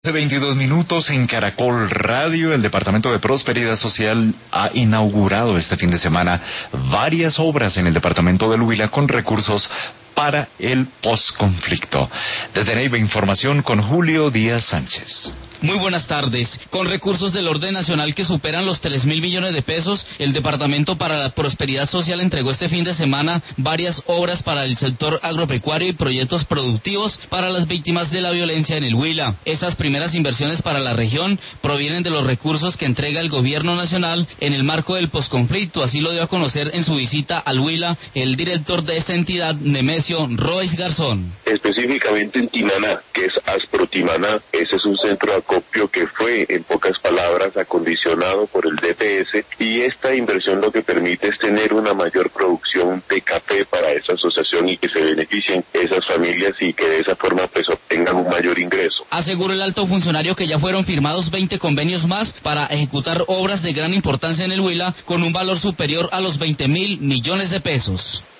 22 minutos en Caracol Radio. El Departamento de Prosperidad Social ha inaugurado este fin de semana varias obras en el departamento del Huila con recursos para el posconflicto. Desde Neiva, información con Julio Díaz Sánchez. Muy buenas tardes. Con recursos del orden nacional que superan los 3.000 millones de pesos, el Departamento para la Prosperidad Social entregó este fin de semana varias obras para el sector agropecuario y proyectos productivos para las víctimas de la violencia en el Huila. Estas primeras inversiones para la región provienen de los recursos que entrega el gobierno nacional en el marco del posconflicto. Así lo dio a conocer en su visita al Huila el director de esta entidad, Nemesio Royce Garzón. Específicamente en Timaná, que es Asprotimaná, ese es un centro de acopio que fue, en pocas palabras, acondicionado por el DPS, y esta inversión lo que permite es tener una mayor producción de café para esa asociación y que se beneficien esas familias y que de esa forma pues obtengan un mayor ingreso. Aseguró el alto funcionario que ya fueron firmados 20 convenios más para ejecutar obras de gran importancia en el Huila con un valor superior a los 20.000 millones de pesos.